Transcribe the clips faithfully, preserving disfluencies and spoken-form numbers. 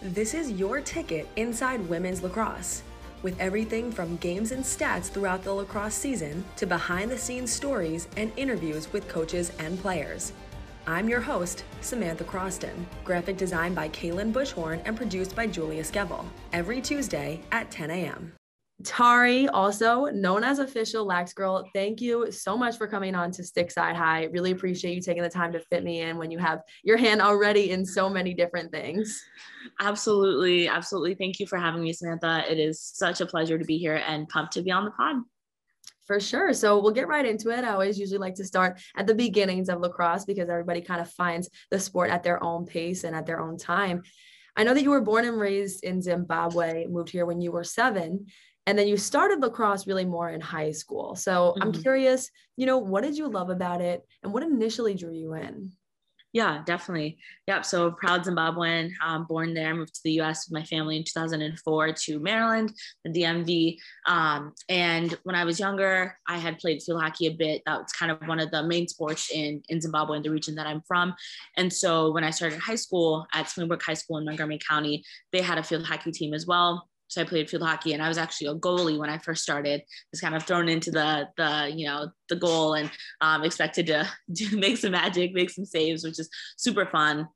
This is your ticket inside women's lacrosse, with everything from games and stats throughout the lacrosse season to behind-the-scenes stories and interviews with coaches and players. I'm your host, Samantha Croston, graphic design by Kaylin Bushhorn and produced by Julia Skevel, every Tuesday at ten a.m. Tari, also known as official Lax Girl, thank you so much for coming on to Stick Side High. Really appreciate you taking the time to fit me in when you have your hand already in so many different things. Absolutely. Absolutely. Thank you for having me, Samantha. It is such a pleasure to be here and pumped to be on the pod. For sure. So we'll get right into it. I always usually like to start at the beginnings of lacrosse because everybody kind of finds the sport at their own pace and at their own time. I know that you were born and raised in Zimbabwe, moved here when you were seven. And then you started lacrosse really more in high school. So mm-hmm. I'm curious, you know, what did you love about it and what initially drew you in? Yeah, definitely. Yep. So proud Zimbabwean, um, born there, moved to the U S with my family in two thousand four to Maryland, the D M V. Um, and when I was younger, I had played field hockey a bit. That was kind of one of the main sports in, in Zimbabwe, in the region that I'm from. And so when I started high school at Springbrook High School in Montgomery County, they had a field hockey team as well. So I played field hockey and I was actually a goalie when I first started, just kind of thrown into the, the, you know, the goal and um, expected to, to make some magic, make some saves, which is super fun.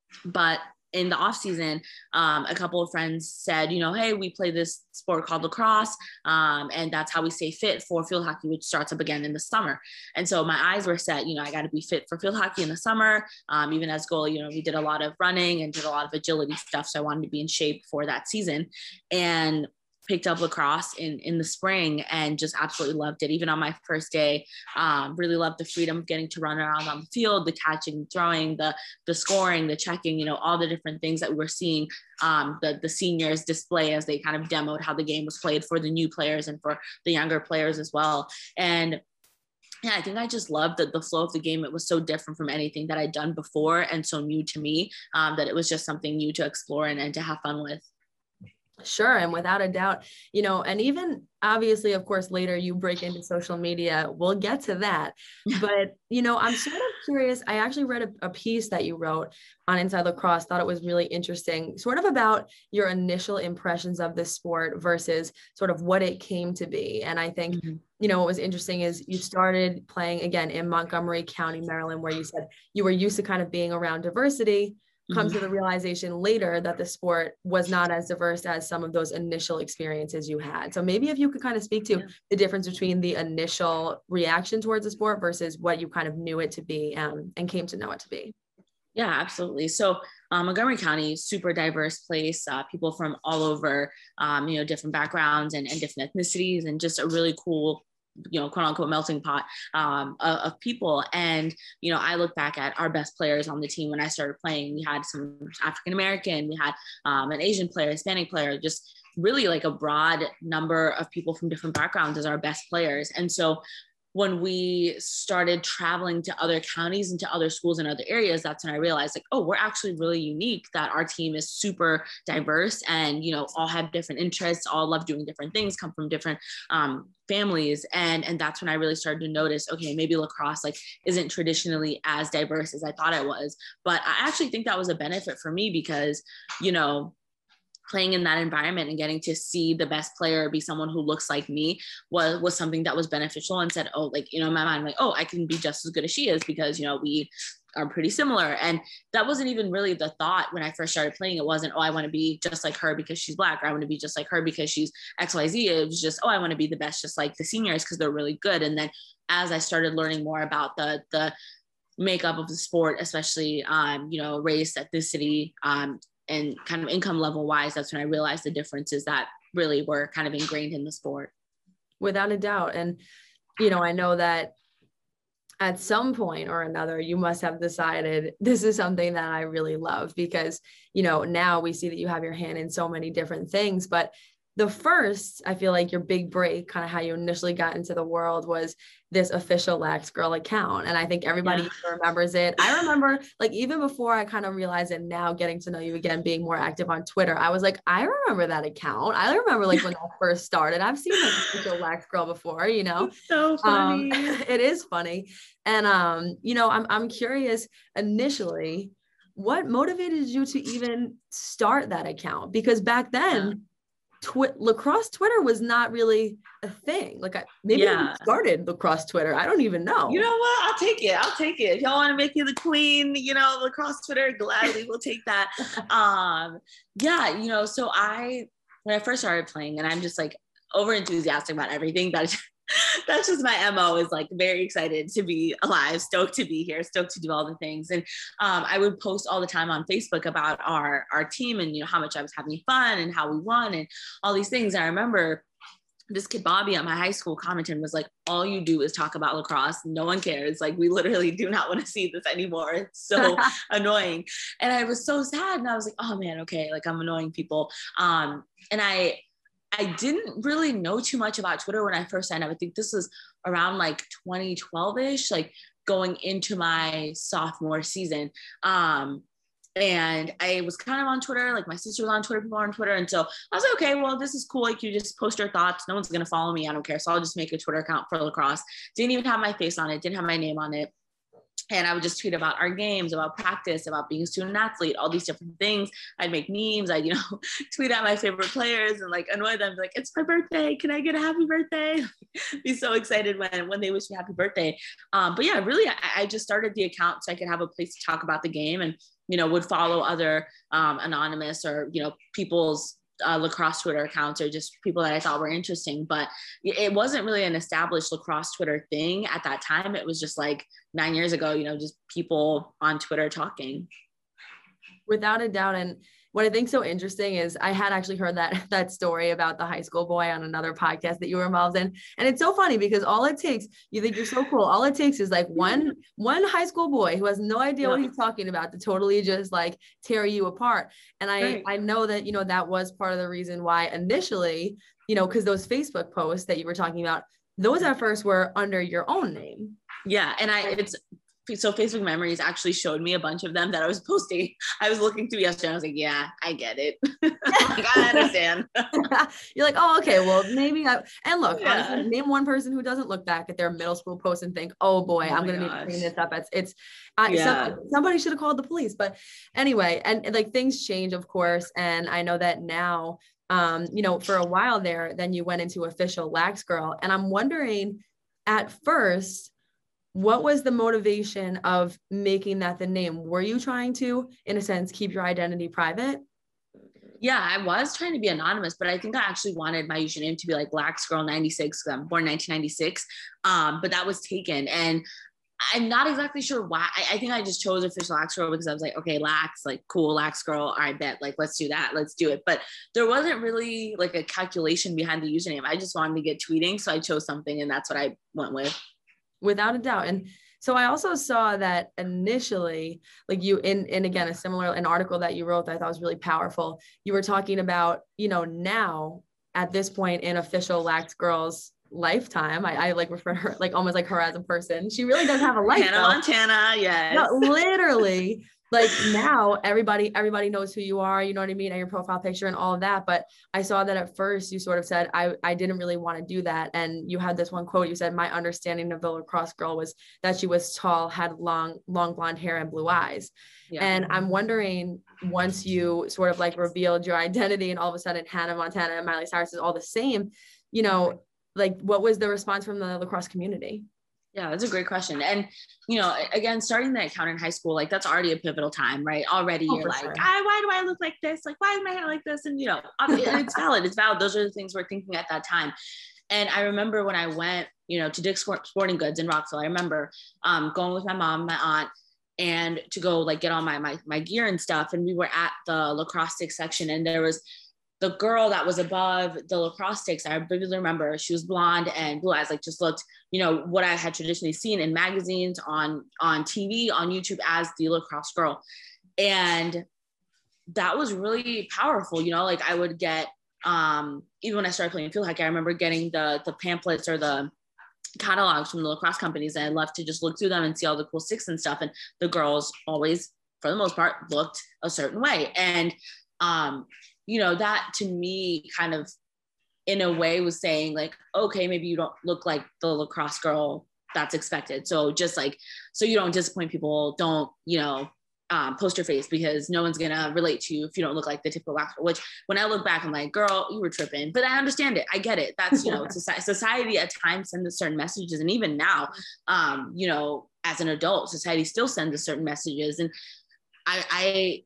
But in the off season, um, a couple of friends said, you know, hey, we play this sport called lacrosse. Um, and that's how we stay fit for field hockey, which starts up again in the summer. And so my eyes were set, you know, I got to be fit for field hockey in the summer. Um, even as goalie, you know, we did a lot of running and did a lot of agility stuff. So I wanted to be in shape for that season. And picked up lacrosse in, in the spring and just absolutely loved it. Even on my first day, um, really loved the freedom of getting to run around on the field, the catching, throwing, the, the scoring, the checking, you know, all the different things that we were seeing um, the, the seniors display as they kind of demoed how the game was played for the new players and for the younger players as well. And yeah, I think I just loved the, the flow of the game. It was so different from anything that I'd done before and so new to me um, that it was just something new to explore and, and to have fun with. Sure. And without a doubt, you know, and even obviously, of course, later you break into social media, we'll get to that. But, you know, I'm sort of curious. I actually read a, a piece that you wrote on Inside Lacrosse, thought it was really interesting, sort of about your initial impressions of this sport versus sort of what it came to be. And I think, mm-hmm. you know, what was interesting is you started playing again in Montgomery County, Maryland, where you said you were used to kind of being around diversity. Come to the realization later that the sport was not as diverse as some of those initial experiences you had. So maybe if you could kind of speak to yeah. the difference between the initial reaction towards the sport versus what you kind of knew it to be um, and came to know it to be. Yeah, absolutely. So um, Montgomery County, super diverse place, uh, people from all over, um, you know, different backgrounds and, and different ethnicities, and just a really cool, you know, quote unquote melting pot um, of, of people. And, you know, I look back at our best players on the team when I started playing. We had some African-American, we had um, an Asian player, Hispanic player, just really like a broad number of people from different backgrounds as our best players. And so when we started traveling to other counties and to other schools in other areas, that's when I realized like, oh, we're actually really unique, that our team is super diverse and, you know, all have different interests, all love doing different things, come from different um, families. And, and that's when I really started to notice, okay, maybe lacrosse like isn't traditionally as diverse as I thought it was. But I actually think that was a benefit for me because, you know, playing in that environment and getting to see the best player be someone who looks like me was, was something that was beneficial, and said, oh, like, you know, in my mind, like, oh, I can be just as good as she is because, you know, we are pretty similar. And that wasn't even really the thought when I first started playing. It wasn't, oh, I want to be just like her because she's Black, or I want to be just like her because she's X Y Z. It was just, oh, I want to be the best, just like the seniors, because they're really good. And then as I started learning more about the, the makeup of the sport, especially, um, you know, race, ethnicity, um, and kind of income level wise, that's when I realized the differences that really were kind of ingrained in the sport. Without a doubt. And, you know, I know that at some point or another, you must have decided this is something that I really love, because, you know, now we see that you have your hand in so many different things, but the first, I feel like your big break, kind of how you initially got into the world, was this official Lax Girl account. And I think everybody yeah. remembers it. I remember, like, even before I kind of realized it now, getting to know you again, being more active on Twitter, I was like, I remember that account. I remember like when I first started, I've seen like official Lax Girl before, you know? It's so funny. Um, it is funny. And, um, you know, I'm, I'm curious initially, what motivated you to even start that account? Because back then, yeah. Twi- lacrosse Twitter was not really a thing. Like I, maybe yeah. I started lacrosse Twitter. I don't even know. You know what? I'll take it. I'll take it. If y'all want to make me the queen, you know, lacrosse Twitter, gladly we'll take that. um, yeah, you know, so I, when I first started playing, and I'm just like over enthusiastic about everything, but that's just my M O, is like very excited to be alive, stoked to be here, stoked to do all the things. And um, I would post all the time on Facebook about our, our team and, you know, how much I was having fun and how we won and all these things. And I remember this kid, Bobby, at my high school commented, was like, all you do is talk about lacrosse. No one cares. Like, we literally do not want to see this anymore. It's so annoying. And I was so sad. And I was like, oh man, okay. Like, I'm annoying people. Um, and I, I didn't really know too much about Twitter when I first signed up. I think this was around like twenty twelve ish, like going into my sophomore season. Um, and I was kind of on Twitter, like my sister was on Twitter, people were on Twitter. And so I was like, okay, well, this is cool. Like, you just post your thoughts. No one's going to follow me. I don't care. So I'll just make a Twitter account for lacrosse. Didn't even have my face on it. Didn't have my name on it. And I would just tweet about our games, about practice, about being a student athlete, all these different things. I'd make memes. I'd, you know, tweet at my favorite players and like annoy them. Like, it's my birthday. Can I get a happy birthday? Be so excited when, when they wish me happy birthday. Um, but yeah, really, I, I just started the account so I could have a place to talk about the game, and, you know, would follow other um, anonymous or, you know, people's Uh, lacrosse Twitter accounts, or just people that I thought were interesting. But it wasn't really an established lacrosse Twitter thing at that time. It was just like nine years ago, you know, just people on Twitter talking. Without a doubt. And what I think so interesting is I had actually heard that that story about the high school boy on another podcast that you were involved in. And it's so funny because all it takes, you think you're so cool, all it takes is like one one high school boy who has no idea yeah. what he's talking about to totally just like tear you apart. And I right. I know that, you know, that was part of the reason why initially, you know, because those Facebook posts that you were talking about, those at first were under your own name. Yeah. And I it's so Facebook Memories actually showed me a bunch of them that I was posting. I was looking through yesterday. I was like, yeah, I get it. Like, I understand. You're like, oh, okay, well, maybe I, and look, yeah. honestly, name one person who doesn't look back at their middle school post and think, oh boy, oh I'm going to need to clean this up. It's, it's, I, yeah. some, somebody should have called the police, but anyway, and, and like things change, of course. And I know that now, um, you know, for a while there, then you went into official Lax Girl. And I'm wondering at first, what was the motivation of making that the name? Were you trying to, in a sense, keep your identity private? Yeah, I was trying to be anonymous, but I think I actually wanted my username to be like Lax Girl ninety-six, because I'm born nineteen ninety-six. Um, but that was taken. And I'm not exactly sure why. I, I think I just chose official Lax Girl because I was like, okay, Lax, like cool, Lax Girl. I bet, like, let's do that. Let's do it. But there wasn't really like a calculation behind the username. I just wanted to get tweeting. So I chose something, and that's what I went with. Without a doubt. And so I also saw that initially, like you in, and again, a similar, an article that you wrote that I thought was really powerful. You were talking about, you know, now at this point in official Lax Girl's lifetime, I, I like refer to her, like almost like her as a person. She really does have a life. Hannah Montana. Yes. No, literally. Like now everybody, everybody knows who you are, you know what I mean? And your profile picture and all of that. But I saw that at first you sort of said, I, I didn't really want to do that. And you had this one quote, you said, my understanding of the lacrosse girl was that she was tall, had long, long blonde hair and blue eyes. Yeah. And I'm wondering, once you sort of like revealed your identity and all of a sudden Hannah Montana and Miley Cyrus is all the same, you know, like what was the response from the lacrosse community? Yeah, that's a great question. And, you know, again, starting the account in high school, like that's already a pivotal time, right? Already oh, you're like, sure. I, why do I look like this? Like, why is my hair like this? And, you know, it's valid. It's valid. Those are the things we're thinking at that time. And I remember when I went, you know, to Dick's Sporting Goods in Rockville, I remember um, going with my mom, my aunt, and to go like get all my, my, my gear and stuff. And we were at the lacrosse stick section, and there was the girl that was above the lacrosse sticks. I vividly remember she was blonde and blue eyes, like just looked, you know, what I had traditionally seen in magazines, on, on T V, on YouTube as the lacrosse girl. And that was really powerful. You know, like I would get, um, even when I started playing field hockey, I remember getting the, the pamphlets or the catalogs from the lacrosse companies. And I loved to just look through them and see all the cool sticks and stuff. And the girls always, for the most part, looked a certain way. And, um, you know, that to me kind of in a way was saying like, okay, maybe you don't look like the lacrosse girl that's expected. So just like, so you don't disappoint people, don't, you know, um, poster face because no one's gonna relate to you if you don't look like the typical lacrosse. Which when I look back, I'm like, girl, you were tripping. But I understand it. I get it. That's, you know, society, society at times sends certain messages. And even now, um, you know, as an adult, society still sends certain messages. And I, I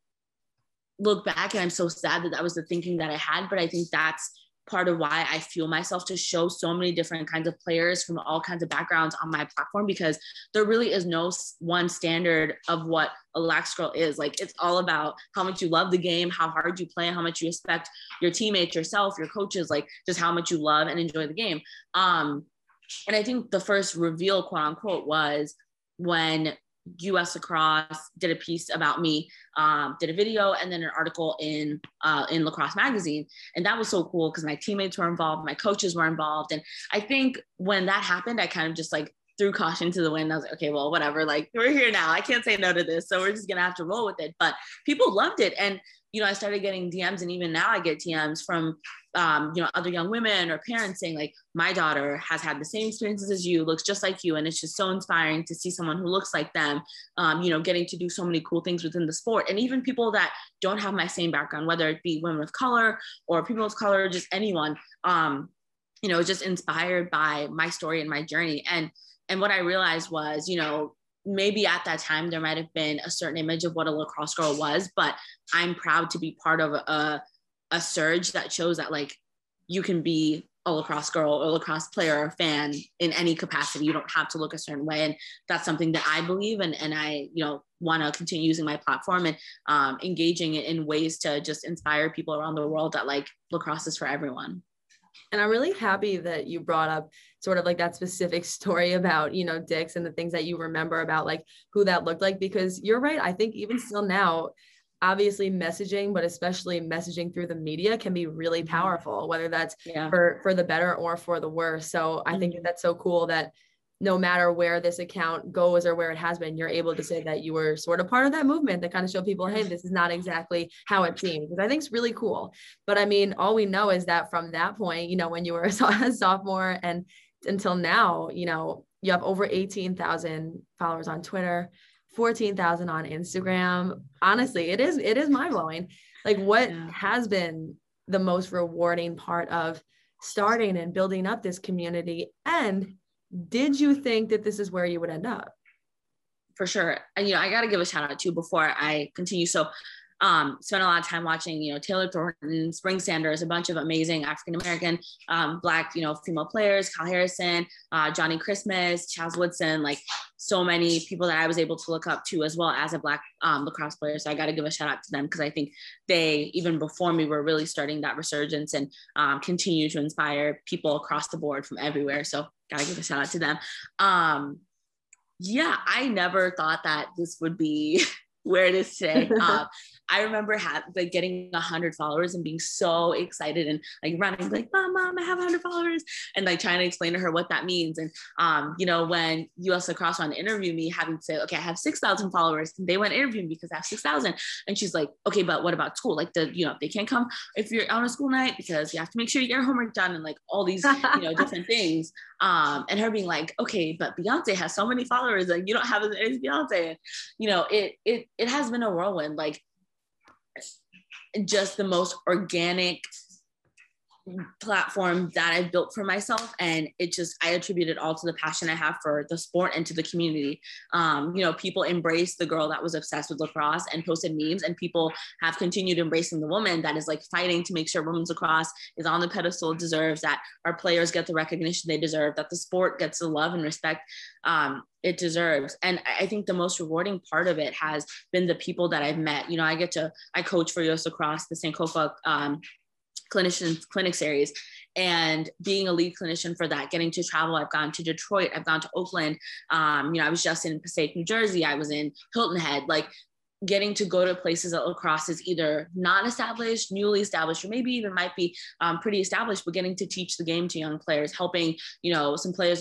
look back and I'm so sad that that was the thinking that I had. But I think that's part of why I fuel myself to show so many different kinds of players from all kinds of backgrounds on my platform, because there really is no one standard of what a lax girl is. Like, it's all about how much you love the game, how hard you play, how much you respect your teammates, yourself, your coaches, like just how much you love and enjoy the game. Um, and I think the first reveal, quote unquote, was when U S Lacrosse did a piece about me, um, did a video and then an article in uh, in Lacrosse Magazine. And that was so cool because my teammates were involved, my coaches were involved. And I think when that happened, I kind of just like threw caution to the wind. I was like, okay, well, whatever, like we're here now. I can't say no to this. So we're just gonna have to roll with it. But people loved it. And, you know, I started getting D Ms, and even now I get D Ms from Um, you know, other young women or parents saying like, my daughter has had the same experiences as you, looks just like you. And it's just so inspiring to see someone who looks like them, um, you know, getting to do so many cool things within the sport. And even people that don't have my same background, whether it be women of color or people of color, just anyone, um, you know, just inspired by my story and my journey. And, and what I realized was, you know, maybe at that time there might've been a certain image of what a lacrosse girl was, but I'm proud to be part of a, a surge that shows that like you can be a lacrosse girl or lacrosse player or fan in any capacity. You don't have to look a certain way. And that's something that I believe in. And I, you know, want to continue using my platform and um, engaging in ways to just inspire people around the world that like lacrosse is for everyone. And I'm really happy that you brought up sort of like that specific story about, you know, Dix and the things that you remember about like who that looked like, because you're right. I think even still now, obviously messaging, but especially messaging through the media can be really powerful, whether that's yeah. for, for the better or for the worse. So I mm-hmm. think that that's so cool that no matter where this account goes or where it has been, you're able to say that you were sort of part of that movement that kind of show people, hey, this is not exactly how it seems, which I think is really cool. But I mean, all we know is that from that point, you know, when you were a sophomore and until now, you know, you have over eighteen thousand followers on Twitter, fourteen thousand on Instagram. Honestly, it is, it is mind blowing. Like what yeah. has been the most rewarding part of starting and building up this community? And did you think that this is where you would end up? For sure. And, you know, I got to give a shout out too before I continue. So um, spent a lot of time watching, you know, Taylor Thornton, Spring Sanders, a bunch of amazing African-American, um, Black, you know, female players, Kyle Harrison, uh, Johnny Christmas, Chaz Woodson, like so many people that I was able to look up to as well as a Black um, lacrosse player. So I got to give a shout out to them because I think they, even before me, were really starting that resurgence and um, continue to inspire people across the board from everywhere. So got to give a shout out to them. Um, yeah, I never thought that this would be where it is today. Um, I remember ha- like getting a hundred followers and being so excited and like running like, mom, mom, I have a hundred followers. And like trying to explain to her what that means. And, um, you know, when U S Lacrosse wanted to interview me, having to say, okay, I have six thousand followers. And they went interview me because I have six thousand. And she's like, okay, but what about school? Like the, you know, they can't come if you're on a school night because you have to make sure you get your homework done and like all these, you know, different things. Um, and her being like, okay, but Beyonce has so many followers, like you don't have as many as Beyonce. And, you know, it, it, it has been a whirlwind, like just the most organic platform that I've built for myself. And it just, I attribute it all to the passion I have for the sport and to the community. Um, you know, people embraced the girl that was obsessed with lacrosse and posted memes, and people have continued embracing the woman that is like fighting to make sure women's lacrosse is on the pedestal it deserves, that our players get the recognition they deserve, that the sport gets the love and respect um, it deserves. And I think the most rewarding part of it has been the people that I've met. You know, I get to, I coach for U S Lacrosse, the Sankofa um, clinician clinic series, and being a lead clinician for that, getting to travel. I've gone to Detroit, I've gone to Oakland. Um, you know, I was just in Passaic, New Jersey. I was in Hilton Head, like getting to go to places that lacrosse is either not established, newly established, or maybe even might be um, pretty established, but getting to teach the game to young players, helping, you know, some players that are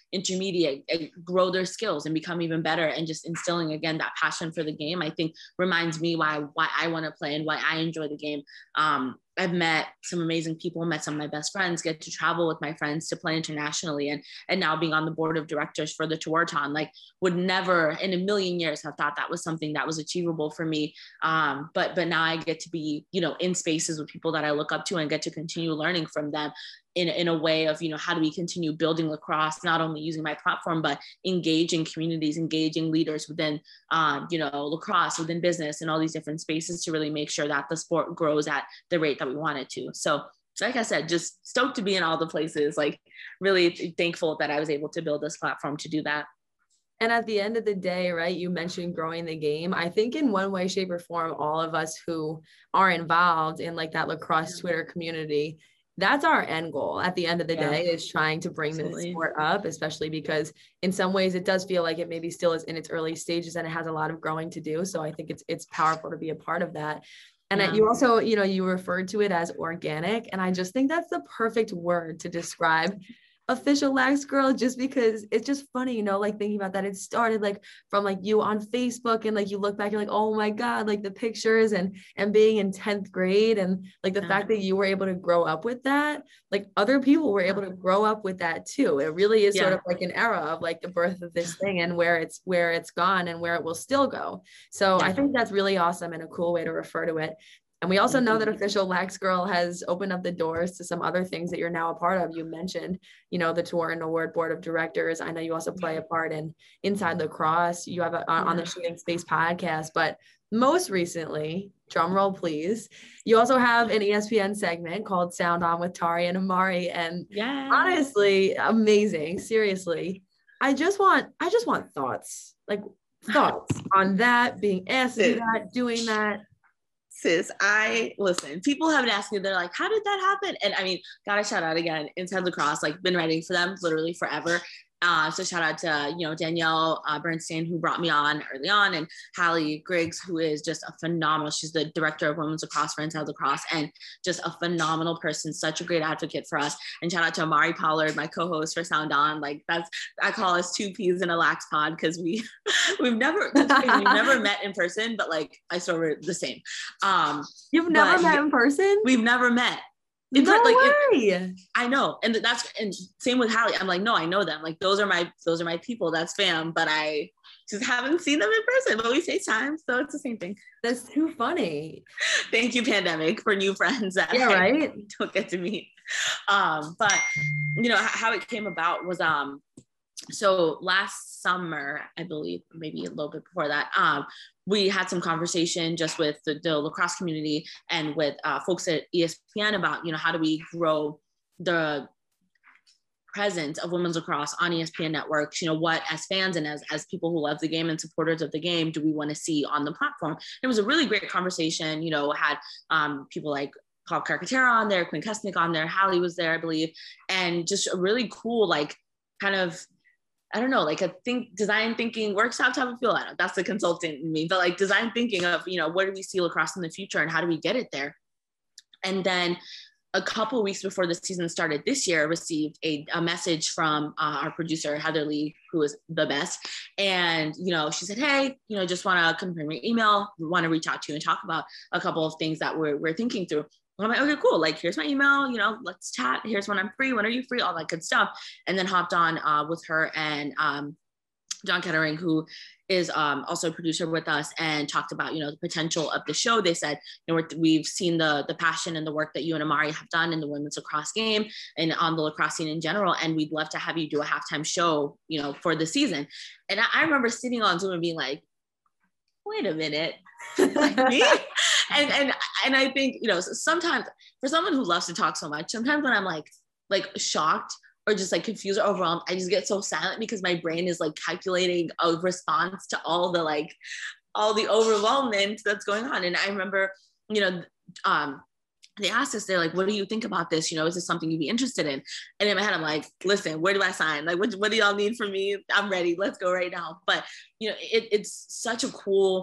intermediate, grow their skills and become even better. And just instilling again that passion for the game, I think reminds me why why I want to play and why I enjoy the game. Um, I've met some amazing people, met some of my best friends, get to travel with my friends to play internationally, and and now being on the board of directors for the Tewaaraton, like would never in a million years have thought that was something that was achievable for me. Um, but but now I get to be, you know, in spaces with people that I look up to and get to continue learning from them in, in a way of, you know, how do we continue building lacrosse, not only using my platform, but engaging communities, engaging leaders within, um, you know, lacrosse, within business and all these different spaces to really make sure that the sport grows at the rate that we want it to. So like I said, just stoked to be in all the places, like really thankful that I was able to build this platform to do that. And at the end of the day, right, you mentioned growing the game. I think in one way, shape, or form, all of us who are involved in like that lacrosse Twitter community, that's our end goal at the end of the yeah. day, is trying to bring Absolutely. This sport up, especially because in some ways it does feel like it maybe still is in its early stages and it has a lot of growing to do. So I think it's it's powerful to be a part of that. And yeah. you also, you know, you referred to it as organic. And I just think that's the perfect word to describe Official Lax Girl, just because it's just funny, you know, like thinking about that. It started like from like you on Facebook, and like you look back, you're like, oh my God, like the pictures and and being in tenth grade, and like the yeah. fact that you were able to grow up with that, like other people were able to grow up with that too. It really is yeah. sort of like an era of like the birth of this thing and where it's where it's gone and where it will still go. So yeah. I think that's really awesome and a cool way to refer to it. And we also know that Official Lax Girl has opened up the doors to some other things that you're now a part of. You mentioned, you know, the Tewaaraton Award Board of Directors. I know you also play a part in Inside Lacrosse. You have a, uh, on the Shooting Space podcast, but most recently, drum roll please, you also have an E S P N segment called Sound On with Tari and Amari. And yeah. honestly, amazing. Seriously. I just want, I just want thoughts, like thoughts on that, being asked to do that, doing that. Sis, I listen, people have been asking, they're like, how did that happen? And I mean, gotta shout out again, Inside Lacrosse, like been writing for them literally forever. Uh, so shout out to, you know, Danielle uh, Bernstein, who brought me on early on, and Hallie Griggs, who is just a phenomenal, she's the director of women's lacrosse for Inside Lacrosse, and just a phenomenal person, such a great advocate for us. And shout out to Amari Pollard, my co-host for Sound On. Like that's, I call us two peas in a lax pod, because we, we've never, we've never met in person, but like I swear we're the same. Um, You've never met in person? We've never met. In no like way. It, I know, and that's and same with Hallie. I'm like, no, I know them. Like those are my those are my people. That's fam. But I just haven't seen them in person. But we FaceTime, so it's the same thing. That's too funny. Thank you, pandemic, for new friends that yeah, I right. don't get to meet. Um, but you know how it came about was um. So last summer, I believe, maybe a little bit before that, um, we had some conversation just with the, the lacrosse community and with uh, folks at E S P N about, you know, how do we grow the presence of women's lacrosse on E S P N networks? You know, what as fans and as, as people who love the game and supporters of the game do we want to see on the platform? It was a really great conversation, you know, had um, people like Paul Carcaterra on there, Quinn Kusnick on there, Hallie was there, I believe, and just a really cool, like, kind of, I don't know, like a think design thinking workshop type of feel. I don't know, that's the consultant in me, but like design thinking of, you know, where do we see lacrosse in the future and how do we get it there? And then a couple of weeks before the season started this year, I received a, a message from uh, our producer, Heather Lee, who is the best. And, you know, she said, hey, you know, just want to confirm your email, want to reach out to you and talk about a couple of things that we're, we're thinking through. I'm like, okay, cool. Like, here's my email, you know, let's chat. Here's when I'm free. When are you free? All that good stuff. And then hopped on uh, with her and um, John Kettering, who is um, also a producer with us, and talked about, you know, the potential of the show. They said, you know, we're, we've seen the the passion and the work that you and Amari have done in the women's lacrosse game and on the lacrosse scene in general. And we'd love to have you do a halftime show, you know, for the season. And I, I remember sitting on Zoom and being like, wait a minute. Like me? And and and I think, you know, sometimes for someone who loves to talk so much, sometimes when I'm like like shocked or just like confused or overwhelmed, I just get so silent because my brain is like calculating a response to all the like all the overwhelmment that's going on. And I remember, you know, um, they asked us, they're like, what do you think about this? You know, is this something you'd be interested in? And in my head, I'm like, listen, where do I sign? Like, what, what do y'all need from me? I'm ready. Let's go right now. But, you know, it, it's such a cool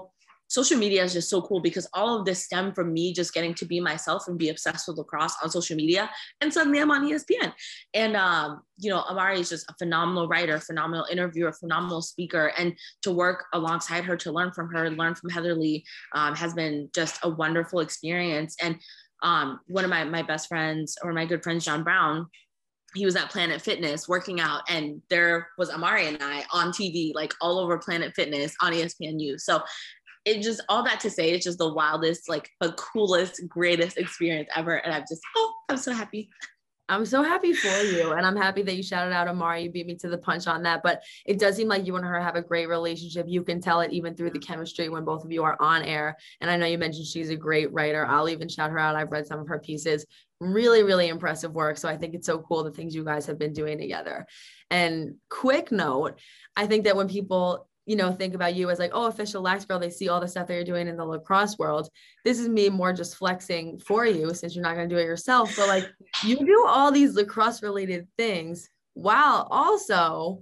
social media is just so cool because all of this stemmed from me just getting to be myself and be obsessed with lacrosse on social media. And suddenly I'm on E S P N. And, um, you know, Amari is just a phenomenal writer, phenomenal interviewer, phenomenal speaker. And to work alongside her, to learn from her, learn from Heather Lee, um, has been just a wonderful experience. And um, one of my, my best friends, or my good friends, John Brown, he was at Planet Fitness working out, and there was Amari and I on T V, like all over Planet Fitness on E S P N U. So it just, all that to say, it's just the wildest, like the coolest, greatest experience ever. And I'm just, oh, I'm so happy. I'm so happy for you. And I'm happy that you shouted out Amari. You beat me to the punch on that. But it does seem like you and her have a great relationship. You can tell it even through the chemistry when both of you are on air. And I know you mentioned she's a great writer. I'll even shout her out. I've read some of her pieces. Really, really impressive work. So I think it's so cool the things you guys have been doing together. And quick note, I think that when people, you know, think about you as like, oh, official Lax Girl, they see all the stuff that you're doing in the lacrosse world. This is me more just flexing for you since you're not going to do it yourself. But like, you do all these lacrosse related things while also,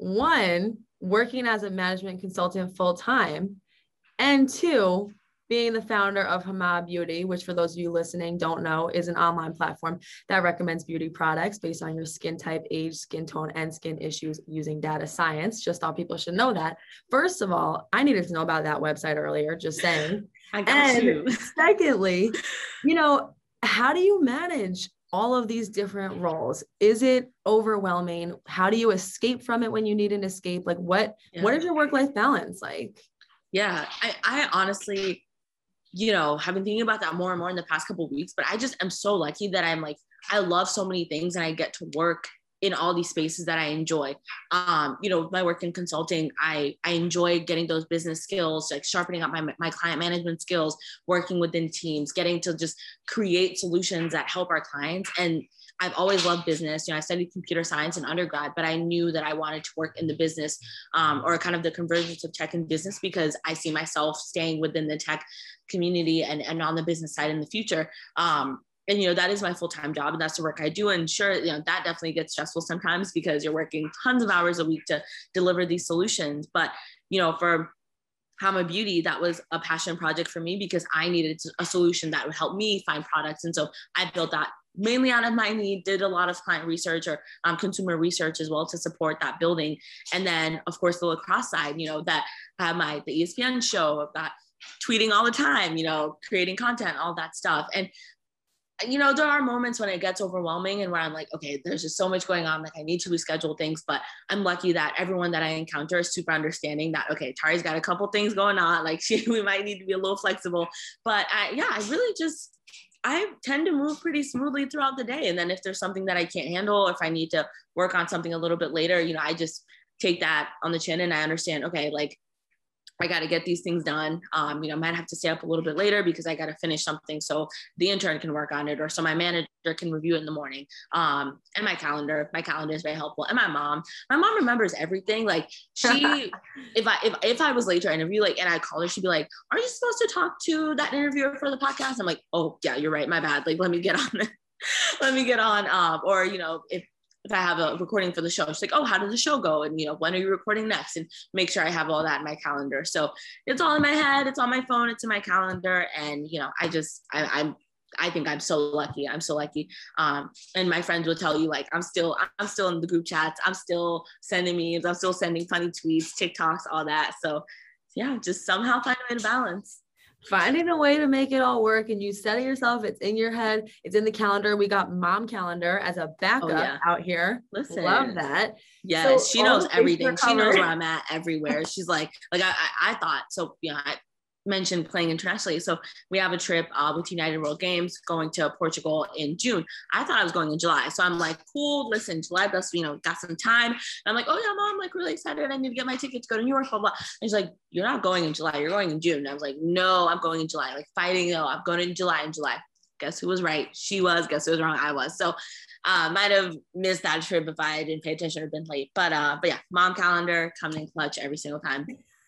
one, working as a management consultant full time, and two, being the founder of Hama Beauty, which for those of you listening don't know, is an online platform that recommends beauty products based on your skin type, age, skin tone, and skin issues using data science. Just thought people should know that. First of all, I needed to know about that website earlier, just saying. I got and you. Secondly, you know, how do you manage all of these different roles? Is it overwhelming? How do you escape from it when you need an escape? Like what, yeah. what is your work-life balance like? Yeah, I, I honestly, you know, have been thinking about that more and more in the past couple of weeks, but I just am so lucky that I'm like, I love so many things and I get to work in all these spaces that I enjoy. Um, you know, my work in consulting, I, I enjoy getting those business skills, like sharpening up my, my client management skills, working within teams, getting to just create solutions that help our clients. And I've always loved business. You know, I studied computer science in undergrad, but I knew that I wanted to work in the business um, or kind of the convergence of tech and business, because I see myself staying within the tech community and, and on the business side in the future. Um, and, you know, that is my full-time job and that's the work I do. And sure, you know, that definitely gets stressful sometimes because you're working tons of hours a week to deliver these solutions. But, you know, for Hama Beauty, that was a passion project for me because I needed a solution that would help me find products. And so I built that mainly out of my need, did a lot of client research or um, consumer research as well to support that building. And then of course the lacrosse side, you know, that I have my, the E S P N show, I've got tweeting all the time, you know, creating content, all that stuff. And, you know, there are moments when it gets overwhelming and where I'm like, okay, there's just so much going on. Like I need to reschedule things, but I'm lucky that everyone that I encounter is super understanding that, okay, Tari's got a couple things going on. Like she, we might need to be a little flexible, but I, yeah, I really just, I tend to move pretty smoothly throughout the day. And then if there's something that I can't handle, if I need to work on something a little bit later, you know, I just take that on the chin and I understand, okay, like I got to get these things done. Um, you know, I might have to stay up a little bit later because I got to finish something so the intern can work on it or so my manager can review it in the morning. Um, and my calendar, my calendar is very helpful. And my mom, my mom remembers everything. Like she, if I, if, if I was late to our interview, like, and I called her, she'd be like, are you supposed to talk to that interviewer for the podcast? I'm like, oh yeah, you're right. My bad. Like, let me get on it. let me get on. Um, or, you know, if, if I have a recording for the show, she's like, oh, how did the show go? And, you know, when are you recording next? And make sure I have all that in my calendar. So it's all in my head. It's on my phone. It's in my calendar. And, you know, I just, I, I'm, I think I'm so lucky. I'm so lucky. Um, and my friends will tell you, like, I'm still, I'm still in the group chats. I'm still sending memes. I'm still sending funny tweets, TikToks, all that. So yeah, just somehow find a way to balance. Finding a way to make it all work, and you said it yourself, it's in your head, it's in the calendar. We got mom calendar as a backup oh, yeah. out here. Listen, love that. Yes, so she knows everything. She knows where I'm at everywhere. She's like, like I, I, I thought, so yeah, I mentioned playing internationally. So we have a trip uh, with United World Games going to Portugal in June. I thought I was going in July. So I'm like, cool, listen, July, that's, you know, got some time. And I'm like, oh yeah, mom, I'm like really excited. I need to get my ticket to go to New York, blah, blah. And she's like, you're not going in July, you're going in June. And I was like, no, I'm going in July, like fighting, no, I'm going in July in July. Guess who was right? She was. Guess who was wrong? I was. So uh, might have missed that trip if I didn't pay attention or been late. But uh, but yeah, mom calendar coming in clutch every single time.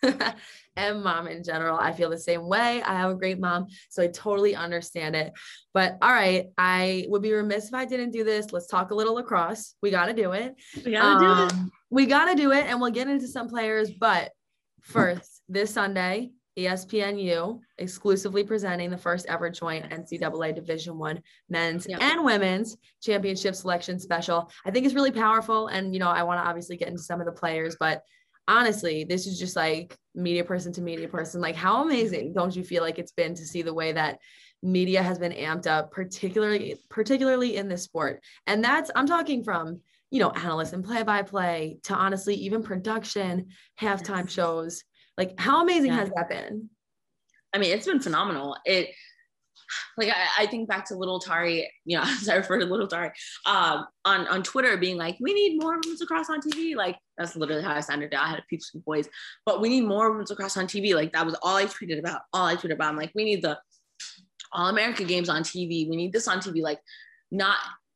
And mom in general, I feel the same way. I have a great mom, so I totally understand it. But all right, I would be remiss if I didn't do this. Let's talk a little lacrosse. We got to do it. We got to um, do it. We got to do it, and we'll get into some players. But first, this Sunday E S P N U, exclusively presenting the first ever joint N C double A Division One men's yep. and women's championship selection special. I think it's really powerful. And, you know, I want to obviously get into some of the players, but honestly, this is just like media person to media person. Like, how amazing don't you feel like it's been to see the way that media has been amped up, particularly, particularly in this sport? And that's, I'm talking from, you know, analysts and play-by-play to honestly, even production, halftime yes. shows. Like, how amazing yeah. has that been? I mean, it's been phenomenal. It, like, I, I think back to Little Tari, you know, as I refer to Little Tari, um, on, on Twitter being like, we need more women's lacrosse on T V. Like, that's literally how I sounded. I had a peeps with boys, but we need more women's lacrosse on T V. Like, that was all I tweeted about, all I tweeted about. I'm like, we need the All-America games on T V. We need this on T V. Like, not,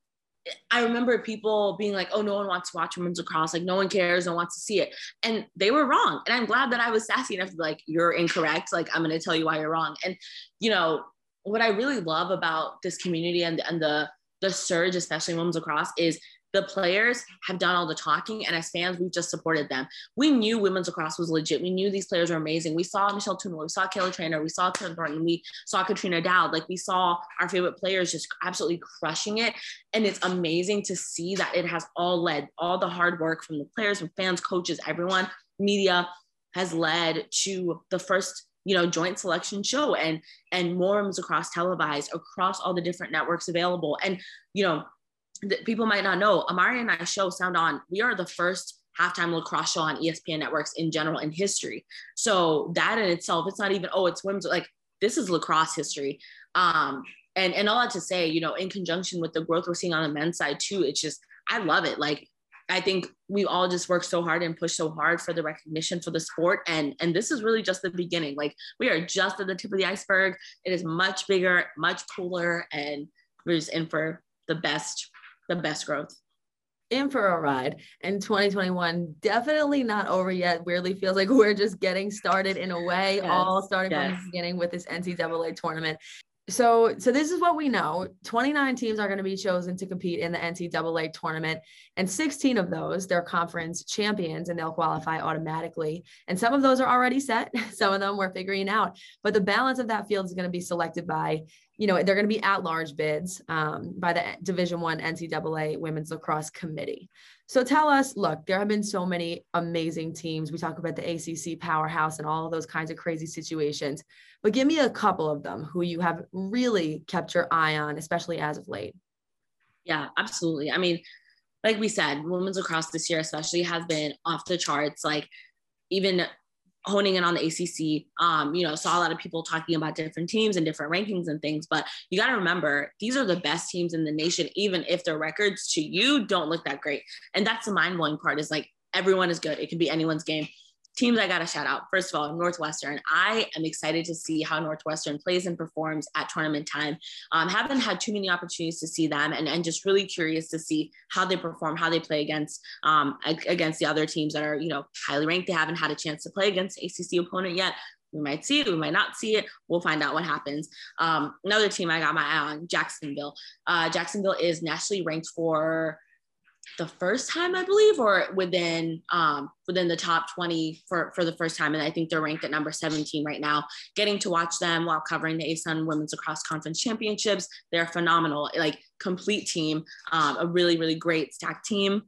I remember people being like, oh, no one wants to watch women's lacrosse. Like, no one cares. No one wants to see it. And they were wrong. And I'm glad that I was sassy enough to be like, you're incorrect. Like, I'm going to tell you why you're wrong. And, you know, what I really love about this community and, and the, the surge, especially in women's lacrosse, is the players have done all the talking, and as fans, we've just supported them. We knew women's lacrosse was legit. We knew these players were amazing. We saw Michelle Tumalo, we saw Kayla Trainer, we saw Karen Thornton, we saw Katrina Dowd. Like, we saw our favorite players just absolutely crushing it. And it's amazing to see that it has all led, all the hard work from the players, from fans, coaches, everyone, media, has led to the first, you know, joint selection show and, and more women's lacrosse televised across all the different networks available. And, you know, that people might not know, Amari and I show Sound On, we are the first halftime lacrosse show on E S P N networks in general in history. So that in itself, it's not even, oh, it's women's, like, this is lacrosse history. Um, and, and all that to say, you know, in conjunction with the growth we're seeing on the men's side too, it's just, I love it. Like, I think we all just work so hard and push so hard for the recognition for the sport. And, and this is really just the beginning. Like, we are just at the tip of the iceberg. It is much bigger, much cooler, and we're just in for the best the best growth. In for a ride. And twenty twenty-one definitely not over yet. Weirdly feels like we're just getting started in a way, yes, all starting yes. from the beginning with this N C double A tournament. So, so this is what we know. twenty-nine teams are going to be chosen to compete in the N C double A tournament, and sixteen of those, they're conference champions, and they'll qualify automatically. And some of those are already set. Some of them we're figuring out, but the balance of that field is going to be selected by, you know, they're going to be at-large bids um, by the Division One N C double A Women's Lacrosse Committee. So tell us, look, there have been so many amazing teams. We talk about the A C C powerhouse and all of those kinds of crazy situations, but give me a couple of them who you have really kept your eye on, especially as of late. Yeah, absolutely. I mean, like we said, women's lacrosse this year especially has been off the charts. Like, even honing in on the A C C, um, you know, saw a lot of people talking about different teams and different rankings and things, but you got to remember, these are the best teams in the nation, even if their records to you don't look that great. And that's the mind blowing part, is like, everyone is good. It can be anyone's game. Teams I got to shout out. First of all, Northwestern. I am excited to see how Northwestern plays and performs at tournament time. Um, haven't had too many opportunities to see them, and, and just really curious to see how they perform, how they play against um, against the other teams that are, you know, highly ranked. They haven't had a chance to play against A C C opponent yet. We might see it, we might not see it. We'll find out what happens. Um, another team I got my eye on, Jacksonville. Uh, Jacksonville is nationally ranked for the first time, I believe, or within um, within the top twenty for, for the first time. And I think they're ranked at number seventeen right now. Getting to watch them while covering the A S U N Women's Lacrosse Conference Championships. They're phenomenal, like, complete team, um, a really, really great stacked team.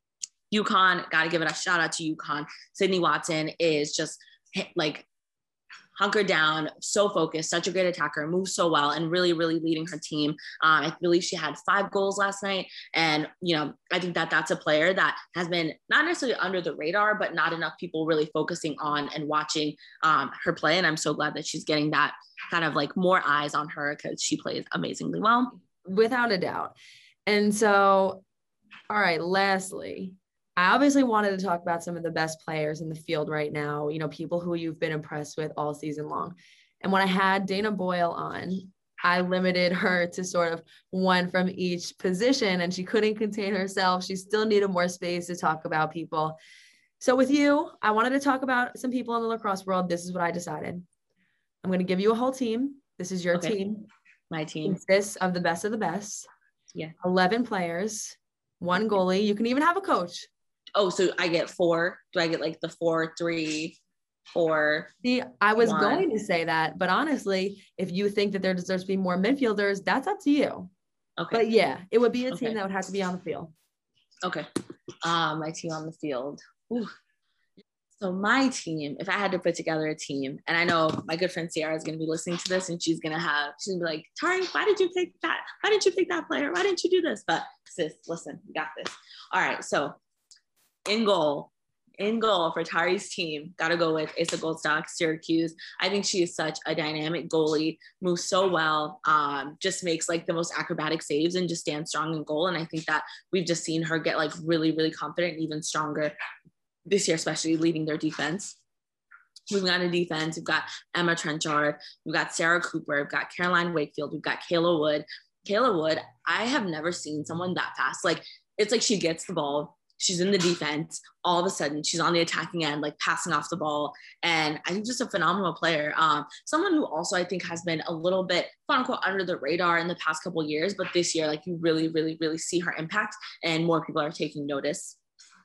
UConn, got to give it a shout out to UConn. Sydney Watson is just like hunkered down, so focused, such a great attacker, moves so well, and really, really leading her team. Um, I believe she had five goals last night. And, you know, I think that that's a player that has been not necessarily under the radar, but not enough people really focusing on and watching um, her play. And I'm so glad that she's getting that kind of like more eyes on her, because she plays amazingly well. Without a doubt. And so, all right, lastly, I obviously wanted to talk about some of the best players in the field right now, you know, people who you've been impressed with all season long. And when I had Dana Boyle on, I limited her to sort of one from each position, and she couldn't contain herself. She still needed more space to talk about people. So with you, I wanted to talk about some people in the lacrosse world. This is what I decided. I'm going to give you a whole team. This is your okay. team. My team. It consists of the best of the best. Yeah. eleven players, one goalie. You can even have a coach. Oh, so I get four. Do I get like the four, three? or See, I was one? going to say that, but honestly, if you think that there deserves to be more midfielders, that's up to you. Okay. But yeah, it would be a team Okay. that would have to be on the field. Okay. Um, my team on the field. Ooh. So my team, if I had to put together a team, and I know my good friend Sierra is going to be listening to this, and she's going to have, she's gonna be like, Tari, why did you pick that? Why didn't you pick that player? Why didn't you do this? But sis, listen, we got this. All right. So in goal, in goal for Tari's team, got to go with Asa Goldstock, Syracuse. I think she is such a dynamic goalie, moves so well, um, just makes like the most acrobatic saves and just stands strong in goal. And I think that we've just seen her get like really, really confident, and even stronger this year, especially leading their defense. Moving on to defense, we've got Emma Trenchard, we've got Sarah Cooper, we've got Caroline Wakefield, we've got Kayla Wood. Kayla Wood, I have never seen someone that fast. Like, it's like she gets the ball, she's in the defense, all of a sudden she's on the attacking end, like passing off the ball. And I think just a phenomenal player. Um, someone who also I think has been a little bit, quote unquote, under the radar in the past couple of years, but this year, like you really, really, really see her impact and more people are taking notice.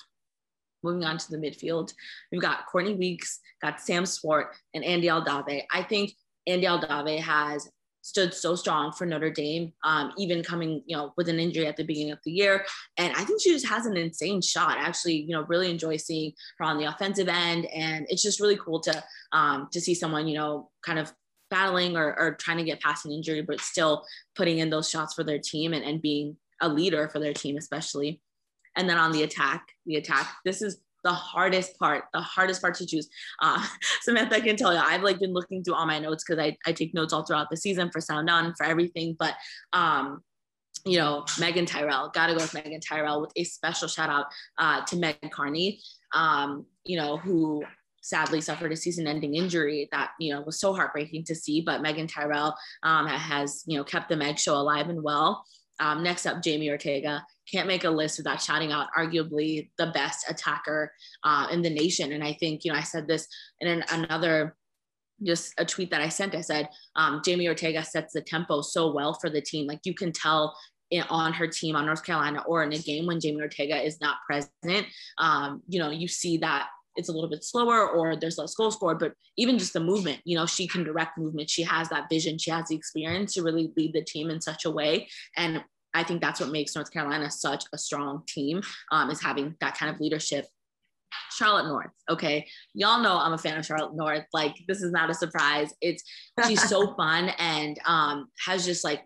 Moving on to the midfield, we've got Courtney Weeks, got Sam Swart, and Andy Aldave. I think Andy Aldave has stood so strong for Notre Dame, um, even coming, you know, with an injury at the beginning of the year. And I think she just has an insane shot. I actually, you know, really enjoy seeing her on the offensive end. And it's just really cool to, um, to see someone, you know, kind of battling or, or trying to get past an injury, but still putting in those shots for their team and, and being a leader for their team, especially. And then on the attack, the attack, this is the hardest part, the hardest part to choose. Uh, Samantha can tell you, I've like been looking through all my notes because I, I take notes all throughout the season for Sound On, for everything. But, um, you know, Megan Tyrell, got to go with Megan Tyrell, with a special shout out uh, to Meg Carney, um, you know, who sadly suffered a season-ending injury that, you know, was so heartbreaking to see. But Megan Tyrell um, has, you know, kept the Meg show alive and well. Um, next up, Jamie Ortega. Can't make a list without shouting out arguably the best attacker uh, in the nation. And I think, you know, I said this in an, another, just a tweet that I sent. I said, um, Jamie Ortega sets the tempo so well for the team. Like you can tell in, on her team, on North Carolina, or in a game when Jamie Ortega is not present, um, you know, you see that it's a little bit slower or there's less goals scored, but even just the movement, you know, she can direct movement. She has that vision. She has the experience to really lead the team in such a way. And I think that's what makes North Carolina such a strong team, um, is having that kind of leadership. Charlotte North. Okay. Y'all know I'm a fan of Charlotte North. Like, this is not a surprise. It's, she's so fun and um, has just like,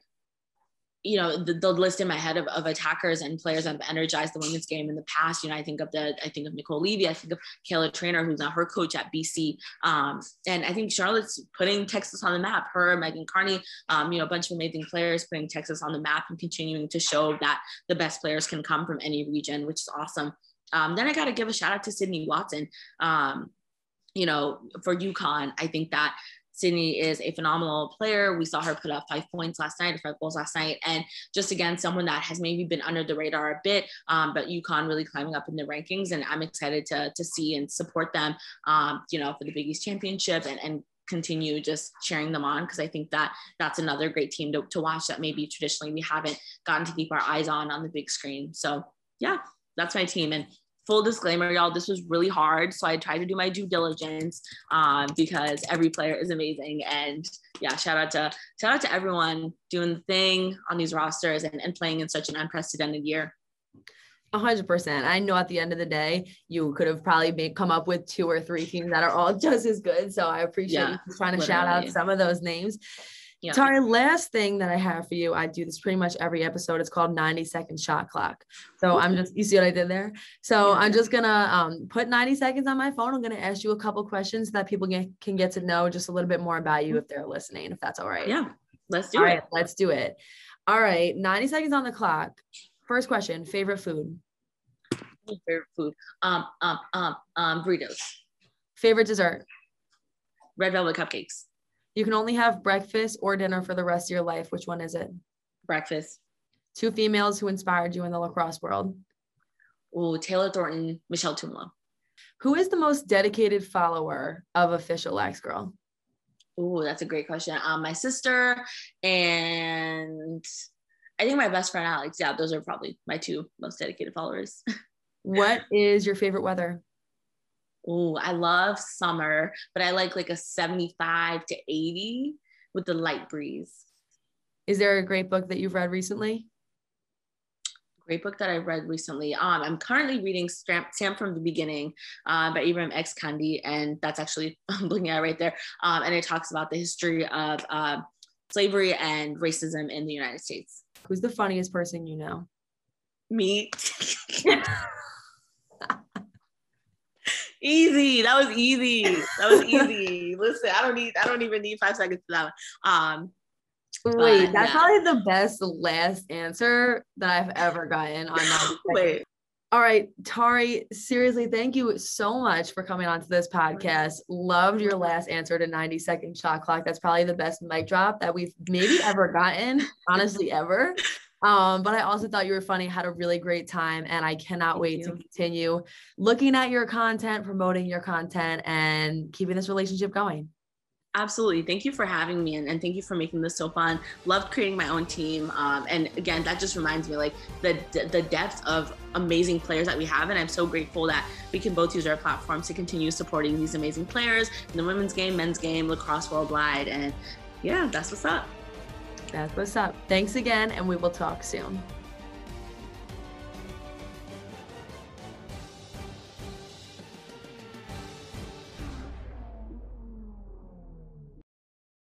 you know, the, the list in my head of, of attackers and players that have energized the women's game in the past. You know, I think of the, I think of Nicole Levy, I think of Kayla Trainer, who's now her coach at B C. Um, and I think Charlotte's putting Texas on the map. Her, Megan Carney, um, you know, a bunch of amazing players putting Texas on the map and continuing to show that the best players can come from any region, which is awesome. Um, then I got to give a shout out to Sydney Watson. Um, you know, for UConn, I think that Sydney is a phenomenal player. We saw her put up five points last night, or five goals last night. And just, again, someone that has maybe been under the radar a bit, um, but UConn really climbing up in the rankings. And I'm excited to, to see and support them, um, you know, for the Big East Championship and, and continue just cheering them on. Cause I think that that's another great team to, to watch that maybe traditionally we haven't gotten to keep our eyes on on the big screen. So yeah, that's my team. And full disclaimer, y'all, this was really hard. So I tried to do my due diligence um, because every player is amazing. And yeah, shout out to shout out to everyone doing the thing on these rosters and, and playing in such an unprecedented year. A hundred percent. I know at the end of the day, you could have probably made, come up with two or three teams that are all just as good. So I appreciate yeah, you trying to literally. shout out some of those names. Yeah. Tari, last thing that I have for you, I do this pretty much every episode. It's called ninety second shot clock. So I'm just, you see what I did there? So yeah. I'm just going to um, put ninety seconds on my phone. I'm going to ask you a couple questions so that people get, can get to know just a little bit more about you if they're listening, if that's all right. Yeah, let's do all it. Right, let's do it. All right. ninety seconds on the clock. First question, favorite food? Favorite food? Um, um, um, um, burritos. Favorite dessert? Red velvet cupcakes. You can only have breakfast or dinner for the rest of your life. Which one is it? Breakfast. Two females who inspired you in the lacrosse world. Oh, Taylor Thornton, Michelle Tumlo. Who is the most dedicated follower of Official Lax Girl? Oh, that's a great question. Um, my sister and I think my best friend, Alex. Yeah, those are probably my two most dedicated followers. What is your favorite weather? Oh, I love summer, but I like like a seventy-five to eighty with the light breeze. Is there a great book that you've read recently? Great book that I read recently. Um, I'm currently reading Stamp, Stamp from the Beginning uh, by Ibram X. Kendi, and that's actually, I'm looking at it right there. Um, and it talks about the history of uh, slavery and racism in the United States. Who's the funniest person you know? Me. Easy. That was easy. That was easy. Listen, I don't need, I don't even need five seconds for that one. Um, Wait, but, that's yeah. probably the best last answer that I've ever gotten on my Wait. All right, Tari, seriously, thank you so much for coming onto this podcast. Loved your last answer to ninety second shot clock. That's probably the best mic drop that we've maybe ever gotten, honestly, ever. Um, but I also thought you were funny, had a really great time, and I cannot Thank wait you. to continue looking at your content, promoting your content, and keeping this relationship going. Absolutely. Thank you for having me, and, and thank you for making this so fun. Loved creating my own team. Um, and again, that just reminds me like the, the depth of amazing players that we have. And I'm so grateful that we can both use our platforms to continue supporting these amazing players in the women's game, men's game, lacrosse worldwide. And yeah, that's what's up. That's what's up. Thanks again, and we will talk soon.